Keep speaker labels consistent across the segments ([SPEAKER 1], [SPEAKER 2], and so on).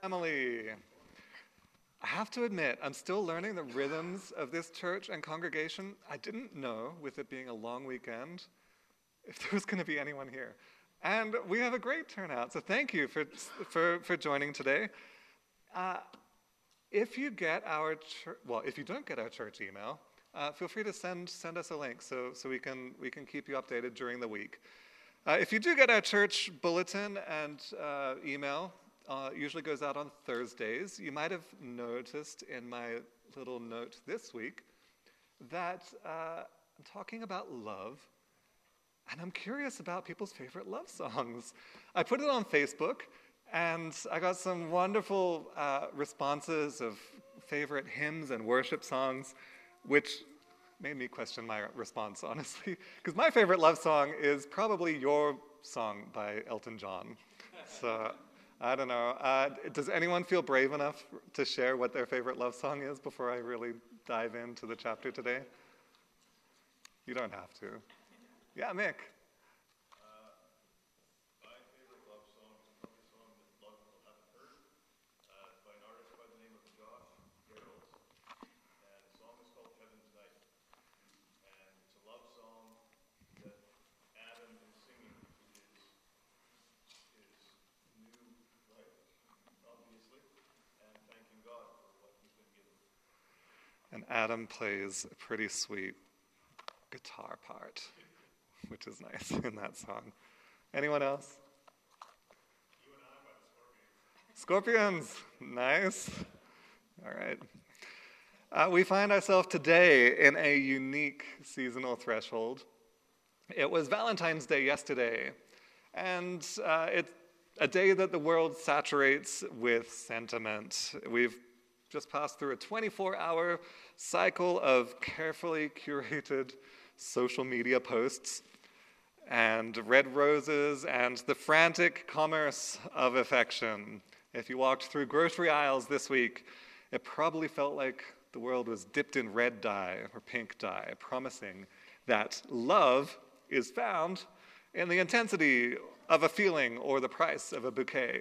[SPEAKER 1] Family. I have to admit, I'm still learning the rhythms of this church and congregation. I didn't know, with it being a long weekend, if there was going to be anyone here. And we have a great turnout, so thank you for joining today. If you get our if you don't get our church email, feel free to send us a link so we can keep you updated during the week. If you do get our church bulletin and email, usually goes out on Thursdays. You might have noticed in my little note this week that I'm talking about love, and I'm curious about people's favorite love songs. I put it on Facebook, and I got some wonderful responses of favorite hymns and worship songs, which made me question my response, honestly, because my favorite love song is probably Your Song by Elton John. So I don't know. Does anyone feel brave enough to share what their favorite love song is before I really dive into the chapter today? You don't have to. Yeah, Mick.
[SPEAKER 2] My favorite love song is a country song that a lot of people haven't heard. It's by an artist by the name of Josh Gerald. And the song is called Heaven Tonight. And it's a love song that Adam is singing to his new wife, obviously, and thanking God for what he's been given.
[SPEAKER 1] And Adam plays a pretty sweet guitar part, which is nice in that song. Anyone else?
[SPEAKER 2] You and I by the Scorpions.
[SPEAKER 1] Scorpions, nice. All right. We find ourselves today in a unique seasonal threshold. It was Valentine's Day yesterday, and it's a day that the world saturates with sentiment. We've just passed through a 24-hour cycle of carefully curated social media posts and red roses and the frantic commerce of affection. If you walked through grocery aisles this week, it probably felt like the world was dipped in red dye or pink dye, promising that love is found in the intensity of a feeling or the price of a bouquet.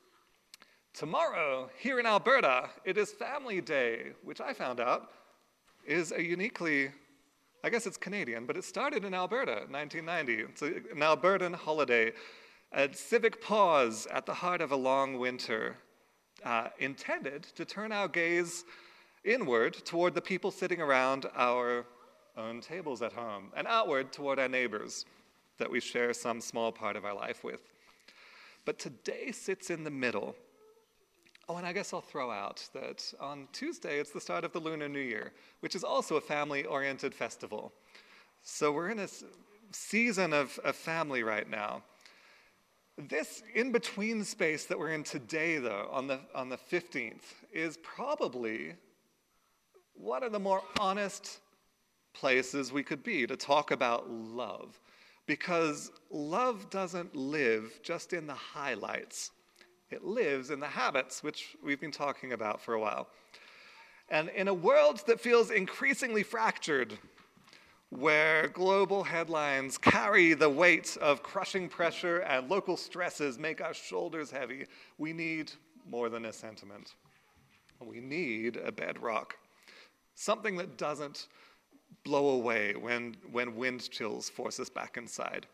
[SPEAKER 1] Tomorrow, here in Alberta, it is Family Day, which I found out is a uniquely, I guess it's Canadian, but it started in Alberta in 1990. It's an Albertan holiday, a civic pause at the heart of a long winter, intended to turn our gaze inward toward the people sitting around our own tables at home, and outward toward our neighbors that we share some small part of our life with. But today sits in the middle. Oh, and I guess I'll throw out that on Tuesday, it's the start of the Lunar New Year, which is also a family-oriented festival. So we're in a season of family right now. This in-between space that we're in today, though, on the 15th, is probably one of the more honest places we could be to talk about love. Because love doesn't live just in the highlights. It lives in the habits, which we've been talking about for a while. And in a world that feels increasingly fractured, where global headlines carry the weight of crushing pressure and local stresses make our shoulders heavy, we need more than a sentiment. We need a bedrock, something that doesn't blow away when wind chills force us back inside.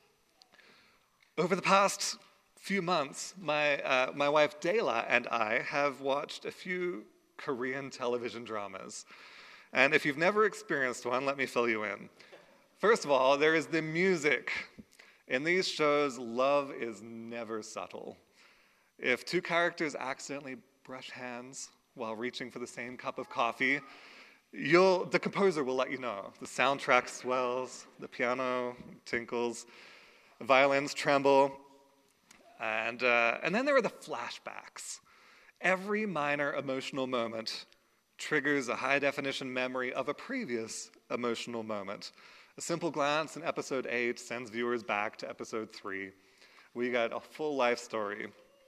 [SPEAKER 1] Over the past few months, my wife Dela and I have watched a few Korean television dramas. And if you've never experienced one, let me fill you in. First of all, there is the music. In these shows, love is never subtle. If two characters accidentally brush hands while reaching for the same cup of coffee, the composer will let you know. The soundtrack swells, the piano tinkles, the violins tremble. And then there are the flashbacks. Every minor emotional moment triggers a high-definition memory of a previous emotional moment. A simple glance in episode 8 sends viewers back to episode 3. We got a full life story.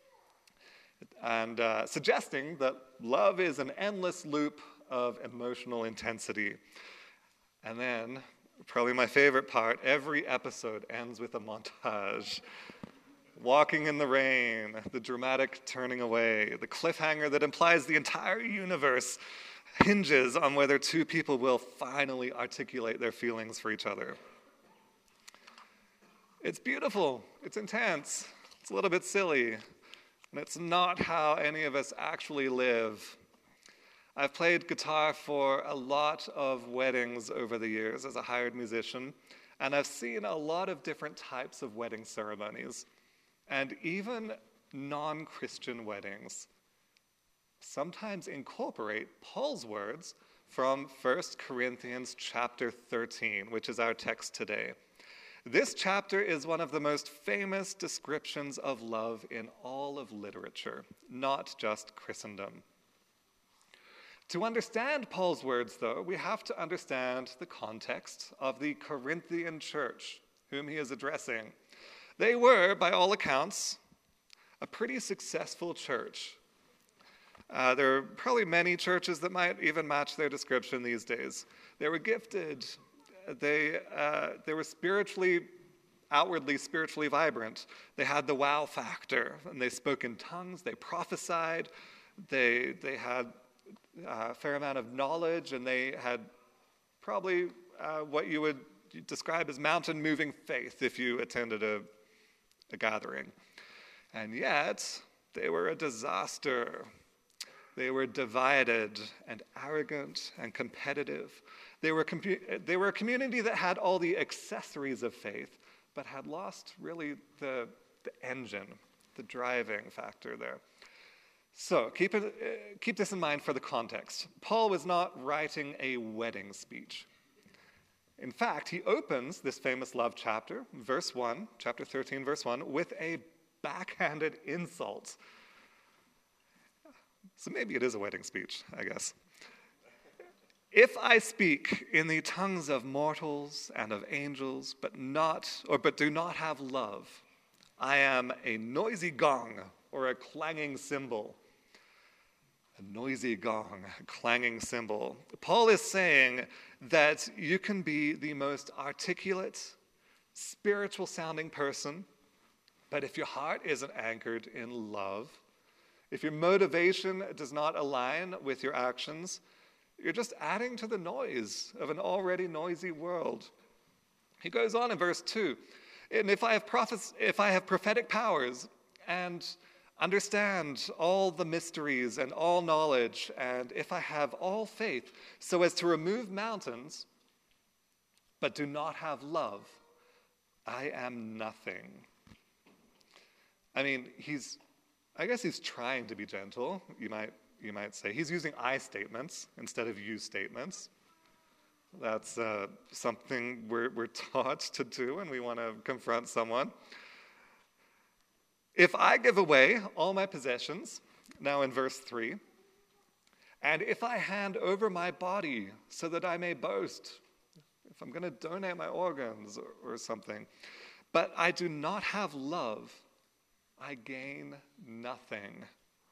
[SPEAKER 1] And suggesting that love is an endless loop of emotional intensity. And then, probably my favorite part, every episode ends with a montage. walking in the rain, the dramatic turning away, the cliffhanger that implies the entire universe hinges on whether two people will finally articulate their feelings for each other. It's beautiful, it's intense, it's a little bit silly, and it's not how any of us actually live. I've played guitar for a lot of weddings over the years as a hired musician, and I've seen a lot of different types of wedding ceremonies, and even non-Christian weddings sometimes incorporate Paul's words from 1 Corinthians chapter 13, which is our text today. This chapter is one of the most famous descriptions of love in all of literature, not just Christendom. To understand Paul's words, though, we have to understand the context of the Corinthian church, whom he is addressing. They were, by all accounts, a pretty successful church. There are probably many churches that might even match their description these days. They were gifted. They were outwardly spiritually vibrant. They had the wow factor, and they spoke in tongues, they prophesied, they had a fair amount of knowledge, and they had probably what you would describe as mountain-moving faith if you attended a gathering. And yet, they were a disaster. They were divided and arrogant and competitive. They were a community that had all the accessories of faith, but had lost really the engine, the driving factor there. So keep this in mind for the context. Paul was not writing a wedding speech. In fact, he opens this famous love chapter, chapter 13, verse 1, with a backhanded insult. So maybe it is a wedding speech, I guess. If I speak in the tongues of mortals and of angels, but do not have love, I am a noisy gong or a clanging cymbal. A noisy gong, a clanging cymbal. Paul is saying that you can be the most articulate, spiritual-sounding person, but if your heart isn't anchored in love, if your motivation does not align with your actions, you're just adding to the noise of an already noisy world. He goes on in verse 2, and if I have prophetic powers and understand all the mysteries and all knowledge, and if I have all faith so as to remove mountains, but do not have love, I am nothing. I mean, I guess he's trying to be gentle, you might say. He's using I statements instead of you statements. That's something we're taught to do when we want to confront someone. If I give away all my possessions, now in verse 3, and if I hand over my body so that I may boast, if I'm going to donate my organs or something, but I do not have love, I gain nothing.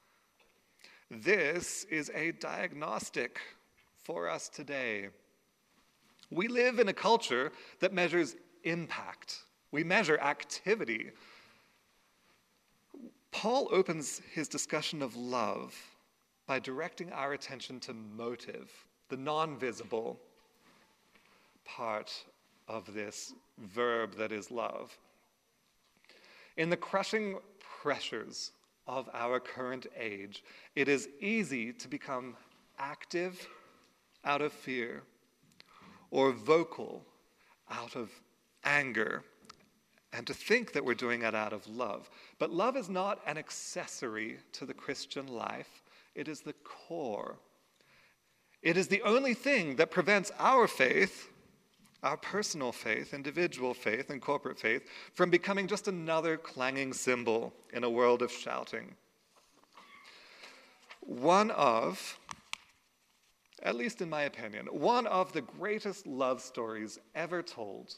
[SPEAKER 1] This is a diagnostic for us today. We live in a culture that measures impact. We measure activity. Paul opens his discussion of love by directing our attention to motive, the non-visible part of this verb that is love. In the crushing pressures of our current age, it is easy to become active out of fear or vocal out of anger, and to think that we're doing it out of love. But love is not an accessory to the Christian life. It is the core. It is the only thing that prevents our faith, our personal faith, individual faith, and corporate faith, from becoming just another clanging cymbal in a world of shouting. One of, at least in my opinion, one of the greatest love stories ever told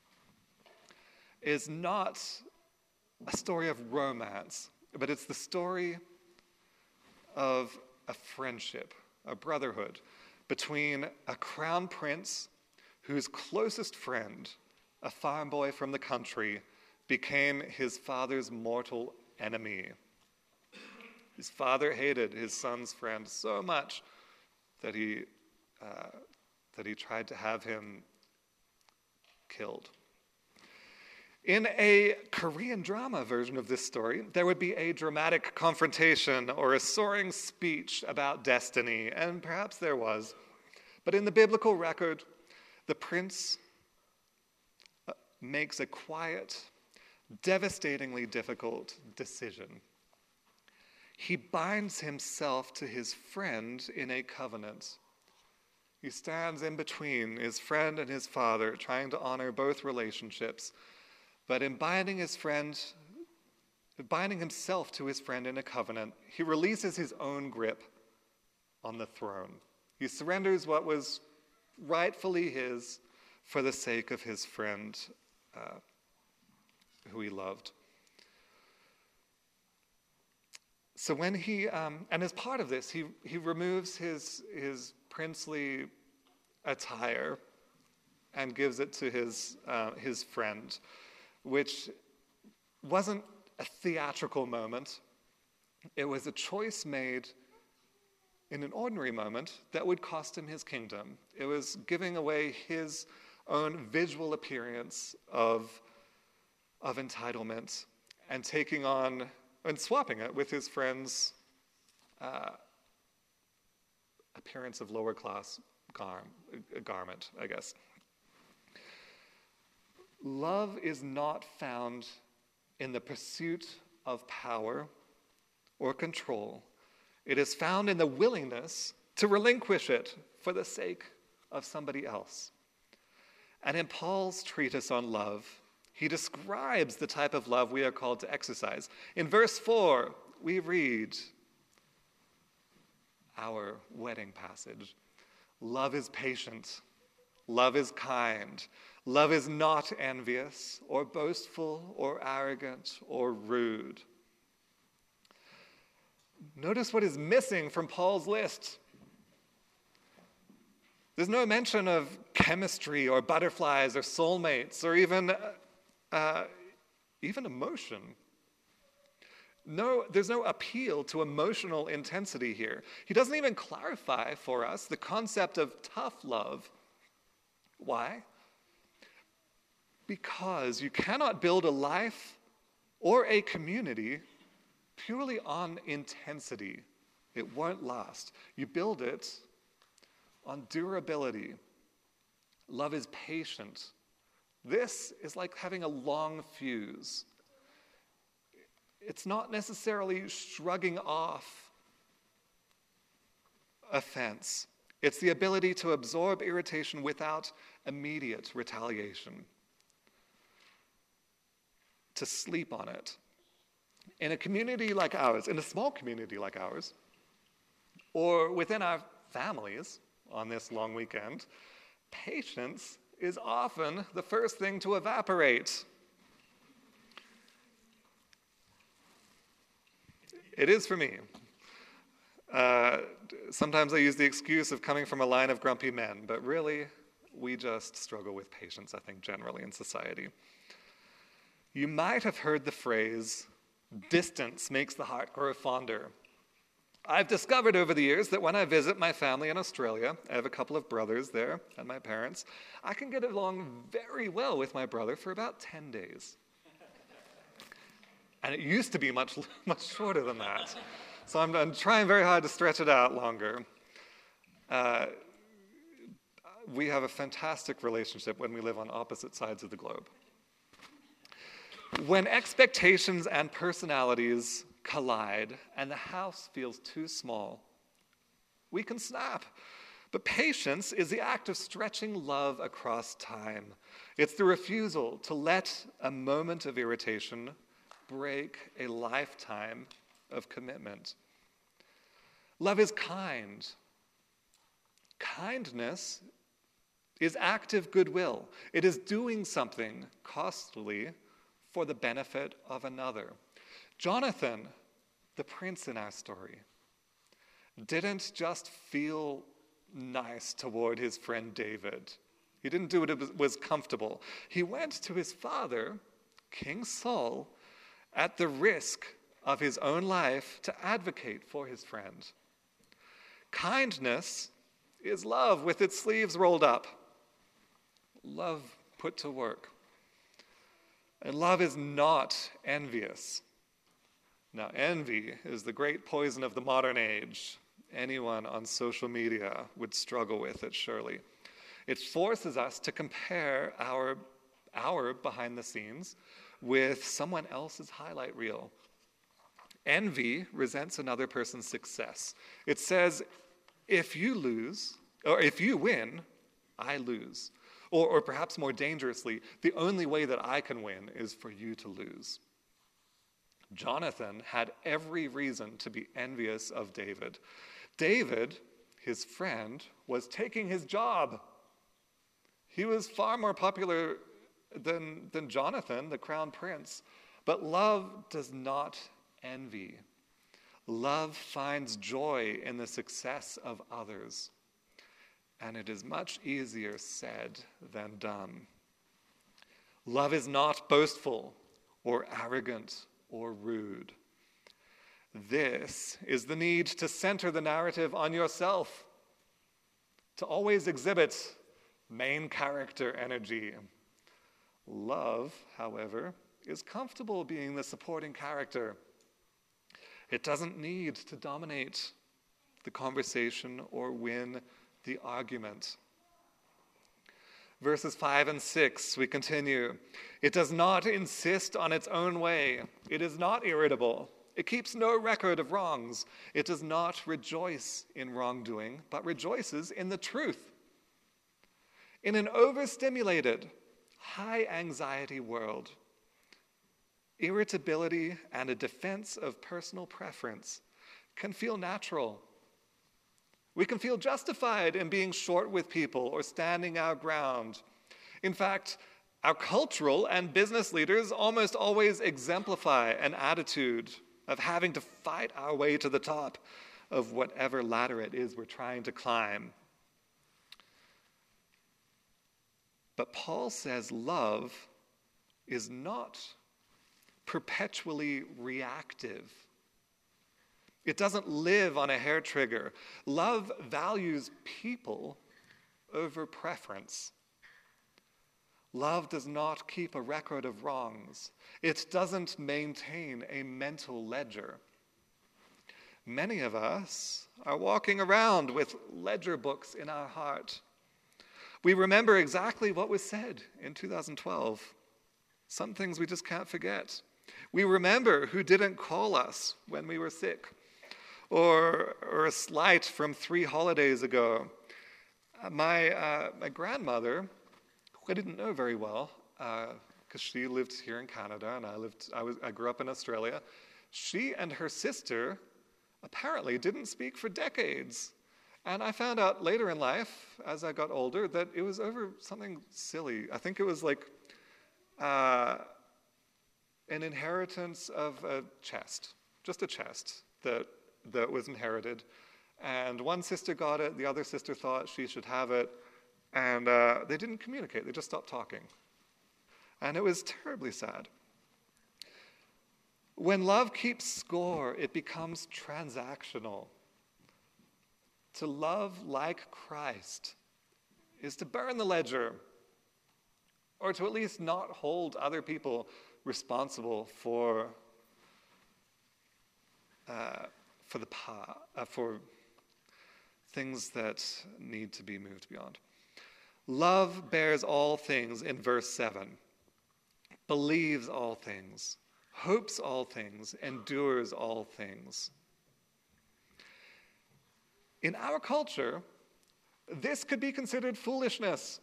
[SPEAKER 1] is not a story of romance, but it's the story of a friendship, a brotherhood, between a crown prince whose closest friend, a farm boy from the country, became his father's mortal enemy. His father hated his son's friend so much that he tried to have him killed. In a Korean drama version of this story, there would be a dramatic confrontation or a soaring speech about destiny, and perhaps there was. But in the biblical record, the prince makes a quiet, devastatingly difficult decision. He binds himself to his friend in a covenant. He stands in between his friend and his father, trying to honor both relationships. But in binding himself to his friend in a covenant, he releases his own grip on the throne. He surrenders what was rightfully his for the sake of his friend who he loved. So when and as part of this, he removes his princely attire and gives it to his friend, which wasn't a theatrical moment. It was a choice made in an ordinary moment that would cost him his kingdom. It was giving away his own visual appearance of entitlement and taking on and swapping it with his friend's appearance of lower class garment, I guess. Love is not found in the pursuit of power or control. It is found in the willingness to relinquish it for the sake of somebody else. And in Paul's treatise on love, he describes the type of love we are called to exercise. In verse 4, we read our wedding passage. Love is patient. Love is kind. Love is not envious or boastful or arrogant or rude. Notice what is missing from Paul's list. There's no mention of chemistry or butterflies or soulmates or even emotion. No, there's no appeal to emotional intensity here. He doesn't even clarify for us the concept of tough love. Why? Because you cannot build a life or a community purely on intensity. It won't last. You build it on durability. Love is patient. This is like having a long fuse. It's not necessarily shrugging off offense. It's the ability to absorb irritation without immediate retaliation, to sleep on it. In a community like ours, in a small community like ours, or within our families on this long weekend, patience is often the first thing to evaporate. It is for me. Sometimes I use the excuse of coming from a line of grumpy men, but really, we just struggle with patience, I think, generally in society. You might have heard the phrase, distance makes the heart grow fonder. I've discovered over the years that when I visit my family in Australia, I have a couple of brothers there and my parents, I can get along very well with my brother for about 10 days. And it used to be much shorter than that. So I'm trying very hard to stretch it out longer. We have a fantastic relationship when we live on opposite sides of the globe. When expectations and personalities collide and the house feels too small, we can snap. But patience is the act of stretching love across time. It's the refusal to let a moment of irritation break a lifetime of commitment. Love is kind. Kindness is active goodwill. It is doing something costly for the benefit of another. Jonathan, the prince in our story, didn't just feel nice toward his friend David. He didn't do what was comfortable. He went to his father King Saul, at the risk of his own life, to advocate for his friend. Kindness is love with its sleeves rolled up. Love put to work. And love is not envious. Now, envy is the great poison of the modern age. Anyone on social media would struggle with it, surely. It forces us to compare our behind the scenes with someone else's highlight reel. Envy resents another person's success. It says, if you lose, or if you win, I lose. Or perhaps more dangerously, the only way that I can win is for you to lose. Jonathan had every reason to be envious of David. David, his friend, was taking his job. He was far more popular than Jonathan, the crown prince. But love does not envy. Love finds joy in the success of others. And it is much easier said than done. Love is not boastful or arrogant or rude. This is the need to center the narrative on yourself, to always exhibit main character energy. Love, however, is comfortable being the supporting character. It doesn't need to dominate the conversation or win the argument. Verses 5 and 6, we continue. It does not insist on its own way. It is not irritable. It keeps no record of wrongs. It does not rejoice in wrongdoing, but rejoices in the truth. In an overstimulated, high-anxiety world, irritability and a defense of personal preference can feel natural. We can feel justified in being short with people or standing our ground. In fact, our cultural and business leaders almost always exemplify an attitude of having to fight our way to the top of whatever ladder it is we're trying to climb. But Paul says love is not perpetually reactive. It doesn't live on a hair trigger. Love values people over preference. Love does not keep a record of wrongs. It doesn't maintain a mental ledger. Many of us are walking around with ledger books in our heart. We remember exactly what was said in 2012. Some things we just can't forget. We remember who didn't call us when we were sick, or a slight from 3 holidays ago. My grandmother, who I didn't know very well, because she lived here in Canada and I grew up in Australia, she and her sister apparently didn't speak for decades. And I found out later in life, as I got older, that it was over something silly. I think it was like an inheritance of a chest, just a chest that was inherited. And one sister got it, the other sister thought she should have it, and they didn't communicate, they just stopped talking. And it was terribly sad. When love keeps score, it becomes transactional. To love like Christ is to burn the ledger, or to at least not hold other people responsible for things that need to be moved beyond. Love bears all things in verse 7, believes all things, hopes all things, endures all things. In our culture, this could be considered foolishness.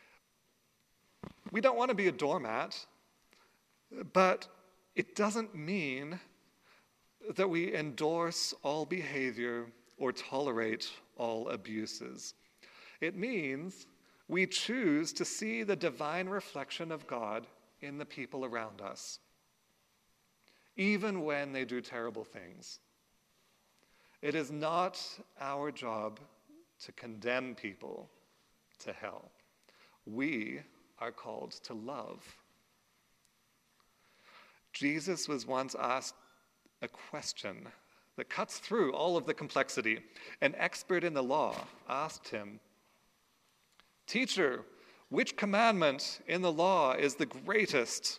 [SPEAKER 1] We don't want to be a doormat, but it doesn't mean that we endorse all behavior or tolerate all abuses. It means we choose to see the divine reflection of God in the people around us, even when they do terrible things. It is not our job to condemn people to hell. We are called to love. Jesus was once asked a question that cuts through all of the complexity. An expert in the law asked him, "Teacher, which commandment in the law is the greatest?"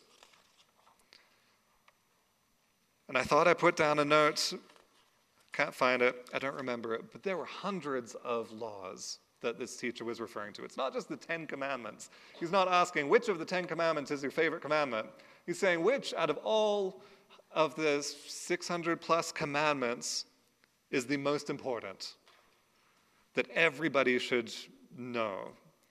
[SPEAKER 1] And I thought I put down a note. Can't find it. I don't remember it. But there were hundreds of laws that this teacher was referring to. It's not just the 10 commandments. He's not asking which of the 10 commandments is your favorite commandment. He's saying which out of all of the 600 plus commandments is the most important, that everybody should know.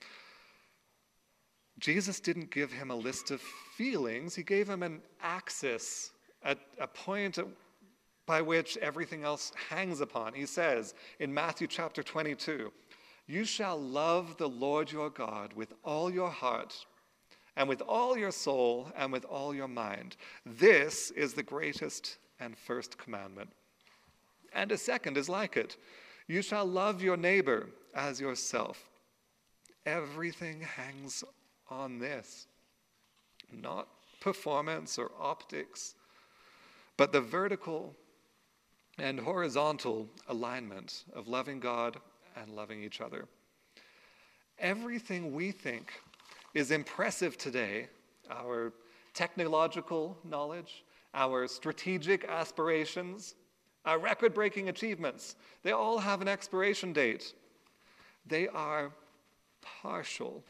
[SPEAKER 1] Jesus didn't give him a list of feelings. He gave him an axis, a point by which everything else hangs upon. He says in Matthew chapter 22, "You shall love the Lord your God with all your heart and with all your soul and with all your mind. This is the greatest and first commandment. And a second is like it. You shall love your neighbor as yourself." Everything hangs on this. Not performance or optics, but the vertical and horizontal alignment of loving God and loving each other. Everything we think is impressive today, our technological knowledge, our strategic aspirations, our record-breaking achievements, they all have an expiration date. They are partial.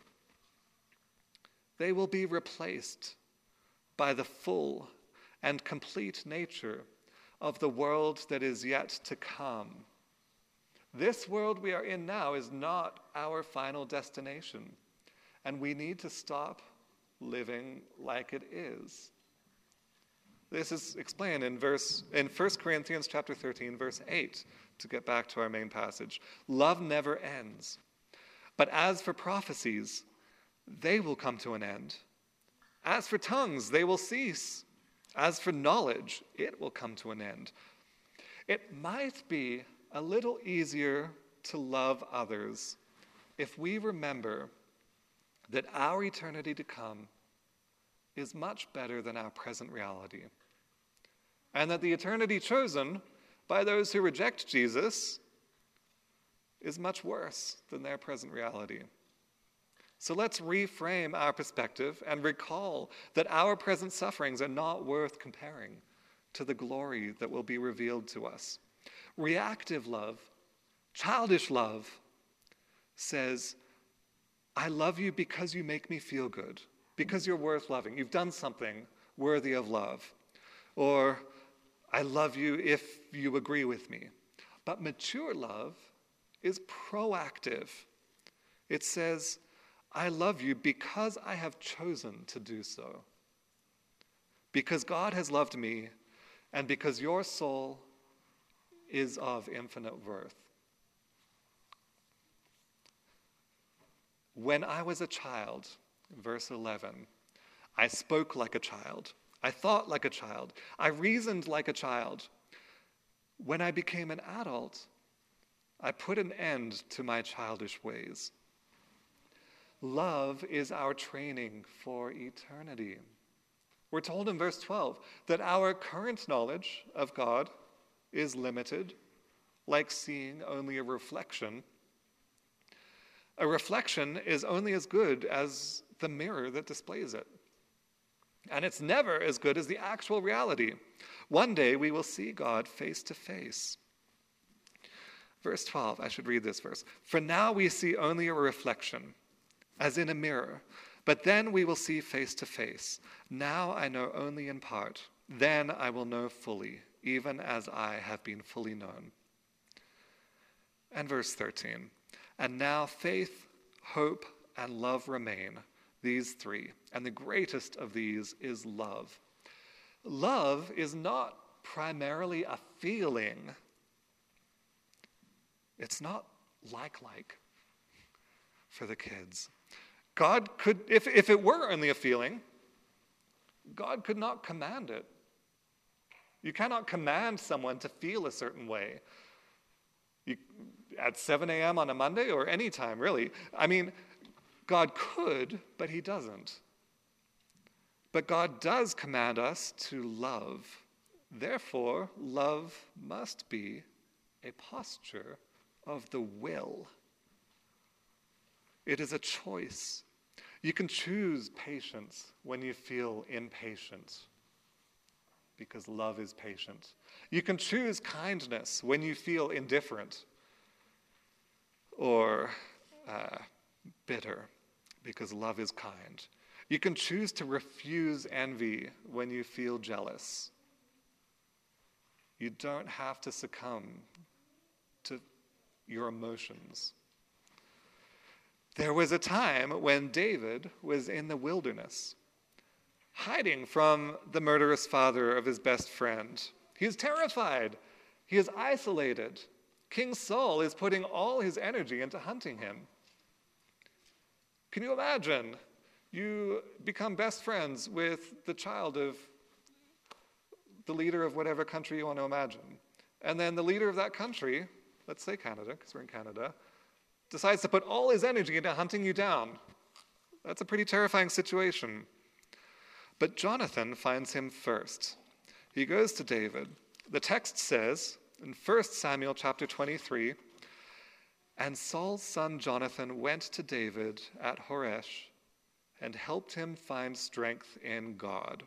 [SPEAKER 1] They will be replaced by the full and complete nature of the world that is yet to come. This world we are in now is not our final destination, and we need to stop living like it is. This is explained in 1 Corinthians chapter 13, verse 8, to get back to our main passage. "Love never ends. But as for prophecies, they will come to an end. As for tongues, they will cease. As for knowledge, it will come to an end." It might be a little easier to love others if we remember that our eternity to come is much better than our present reality, and that the eternity chosen by those who reject Jesus is much worse than their present reality. So let's reframe our perspective and recall that our present sufferings are not worth comparing to the glory that will be revealed to us. Reactive love, childish love, says, "I love you because you make me feel good, because you're worth loving. You've done something worthy of love." Or, "I love you if you agree with me." But mature love is proactive. It says, "I love you because I have chosen to do so. Because God has loved me, and because your soul is of infinite worth." "When I was a child," verse 11, "I spoke like a child. I thought like a child. I reasoned like a child. When I became an adult, I put an end to my childish ways." Love is our training for eternity. We're told in verse 12 that our current knowledge of God is limited, like seeing only a reflection. A reflection is only as good as the mirror that displays it. And it's never as good as the actual reality. One day we will see God face to face. Verse 12, I should read this verse. "For now we see only a reflection, as in a mirror, but then we will see face to face. Now I know only in part. Then I will know fully, even as I have been fully known." And verse 13, "And now faith, hope, and love remain, these three, and the greatest of these is love." Love is not primarily a feeling. It's not like for the kids. God could, if it were only a feeling, God could not command it. You cannot command someone to feel a certain way. At 7 a.m. on a Monday, or any time, really. I mean, God could, but he doesn't. But God does command us to love. Therefore, love must be a posture of the will. It is a choice. You can choose patience when you feel impatient, because love is patient. You can choose kindness when you feel indifferent or bitter, because love is kind. You can choose to refuse envy when you feel jealous. You don't have to succumb to your emotions. There was a time when David was in the wilderness, hiding from the murderous father of his best friend. He is terrified. He is isolated. King Saul is putting all his energy into hunting him. Can you imagine? You become best friends with the child of the leader of whatever country you want to imagine. And then the leader of that country, let's say Canada, because we're in Canada, decides to put all his energy into hunting you down. That's a pretty terrifying situation. But Jonathan finds him first. He goes to David. The text says in 1 Samuel chapter 23, "And Saul's son Jonathan went to David at Horesh and helped him find strength in God."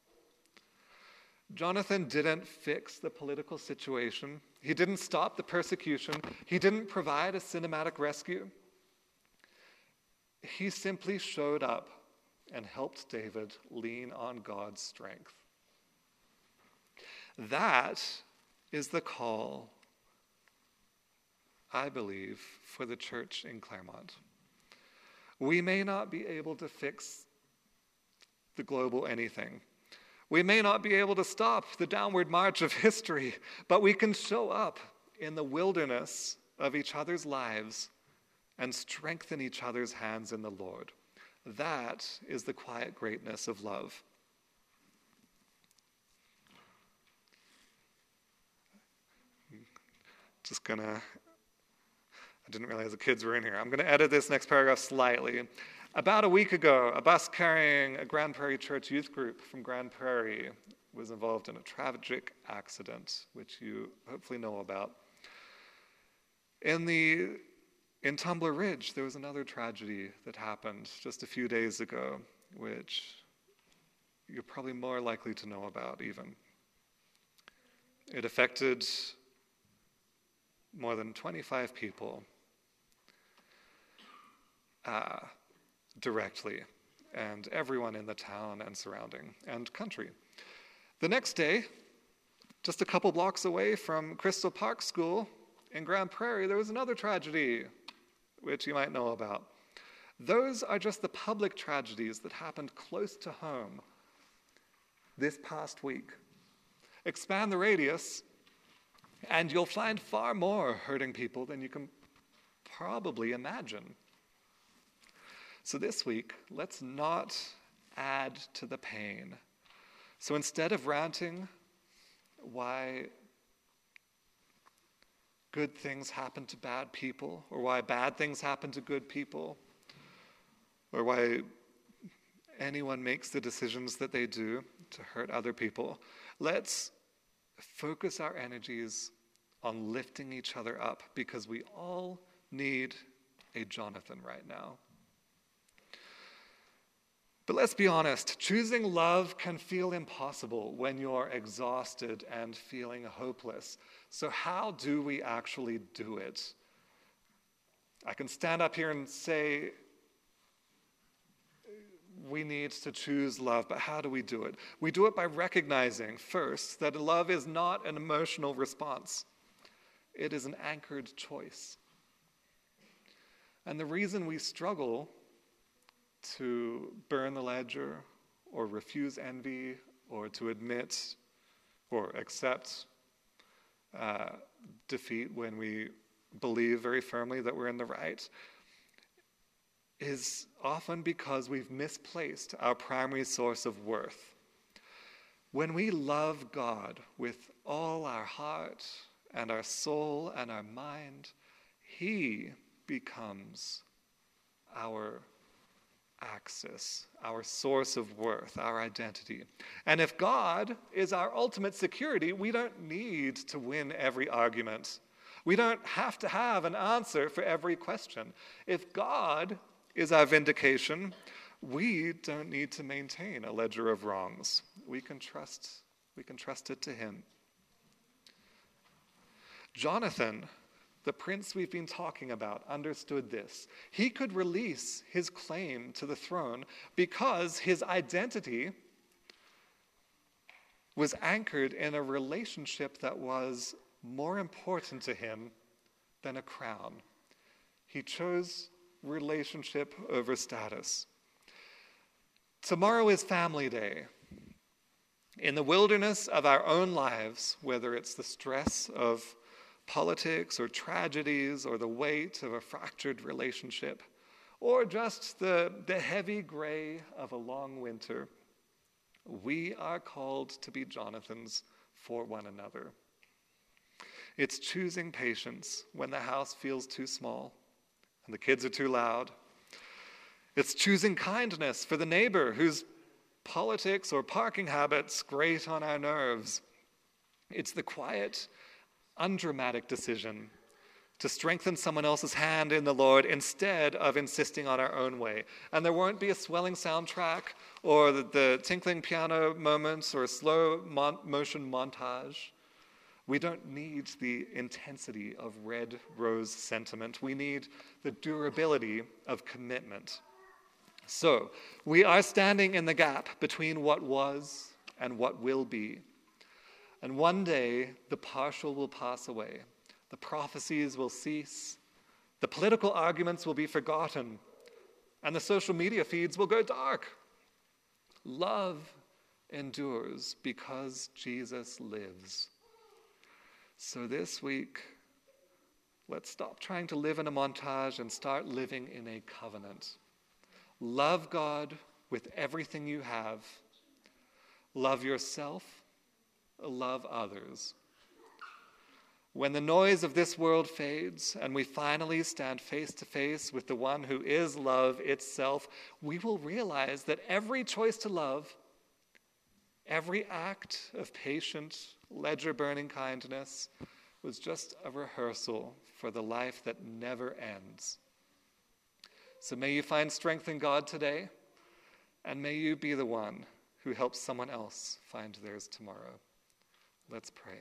[SPEAKER 1] Jonathan didn't fix the political situation. He didn't stop the persecution. He didn't provide a cinematic rescue. He simply showed up and helped David lean on God's strength. That is the call, I believe, for the church in Claremont. We may not be able to fix the global anything. We may not be able to stop the downward march of history, but we can show up in the wilderness of each other's lives and strengthen each other's hands in the Lord. That is the quiet greatness of love. I didn't realize the kids were in here. I'm going to edit this next paragraph slightly. About a week ago, a bus carrying a Grand Prairie Church youth group from Grand Prairie was involved in a tragic accident, which you hopefully know about. In Tumbler Ridge, there was another tragedy that happened just a few days ago, which you're probably more likely to know about even. It affected more than 25 people directly, and everyone in the town and surrounding and country. The next day, just a couple blocks away from Crystal Park School in Grand Prairie, there was another tragedy, which you might know about. Those are just the public tragedies that happened close to home this past week. Expand the radius, and you'll find far more hurting people than you can probably imagine. So this week, let's not add to the pain. So instead of ranting why good things happen to bad people, or why bad things happen to good people, or why anyone makes the decisions that they do to hurt other people, let's focus our energies on lifting each other up, because we all need a Jonathan right now. But let's be honest, choosing love can feel impossible when you're exhausted and feeling hopeless. So how do we actually do it? I can stand up here and say we need to choose love, but how do we do it? We do it by recognizing first that love is not an emotional response. It is an anchored choice. And the reason we struggle to burn the ledger or refuse envy or to admit or accept defeat when we believe very firmly that we're in the right is often because we've misplaced our primary source of worth. When we love God with all our heart and our soul and our mind, He becomes our axis, our source of worth, our identity. And if God is our ultimate security, we don't need to win every argument. We don't have to have an answer for every question. If God is our vindication, we don't need to maintain a ledger of wrongs. We can trust it to him. Jonathan, the prince we've been talking about, understood this. He could release his claim to the throne because his identity was anchored in a relationship that was more important to him than a crown. He chose relationship over status. Tomorrow is Family Day. In the wilderness of our own lives, whether it's the stress of politics or tragedies or the weight of a fractured relationship, or just the heavy gray of a long winter, we are called to be Jonathans for one another. It's choosing patience when the house feels too small and the kids are too loud. It's choosing kindness for the neighbor whose politics or parking habits grate on our nerves. It's the quiet, undramatic decision to strengthen someone else's hand in the Lord instead of insisting on our own way. And there won't be a swelling soundtrack or the tinkling piano moments or a slow motion montage. We don't need the intensity of red rose sentiment. We need the durability of commitment. So, we are standing in the gap between what was and what will be. And one day, the partial will pass away. The prophecies will cease. The political arguments will be forgotten. And the social media feeds will go dark. Love endures because Jesus lives. So this week, let's stop trying to live in a montage and start living in a covenant. Love God with everything you have. Love yourself. Love others. When the noise of this world fades and we finally stand face to face with the one who is love itself, we will realize that every choice to love, every act of patient, ledger-burning kindness was just a rehearsal for the life that never ends. So may you find strength in God today, and may you be the one who helps someone else find theirs tomorrow. Let's pray.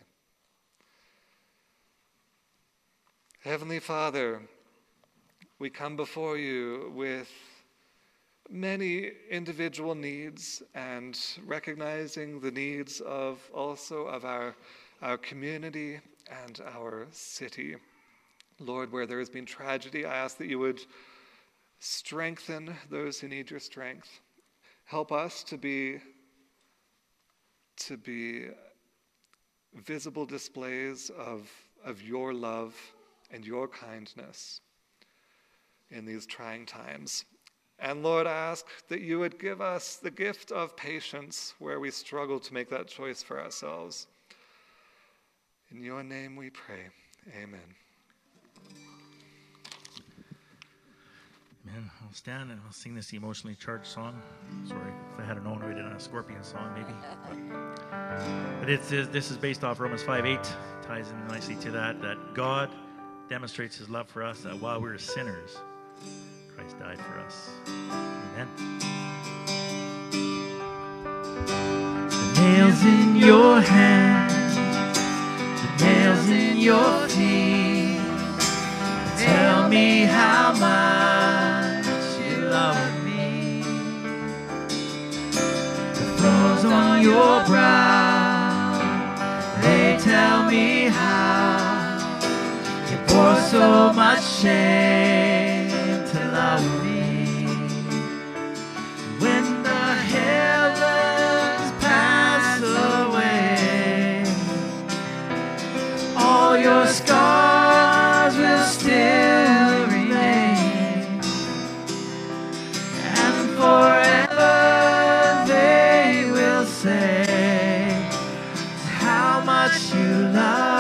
[SPEAKER 1] Heavenly Father, we come before you with many individual needs and recognizing the needs of our community and our city. Lord, where there has been tragedy, I ask that you would strengthen those who need your strength. Help us to be visible displays of your love and your kindness in these trying times. And Lord, I ask that you would give us the gift of patience where we struggle to make that choice for ourselves. In your name we pray. Amen.
[SPEAKER 3] Amen. I'll stand and I'll sing this emotionally charged song. Sorry, if I had known I would have done a Scorpion song maybe. But this is based off Romans 5:8. Ties in nicely to that God demonstrates his love for us, that while we were sinners, Christ died for us. Amen. The nails in your hands, the nails in your feet, tell me how much you love me. The thorns on your brow, they tell me how you bore so much shame to love me. When the heavens pass away, all your scars will still remain, and forever they will say how much you love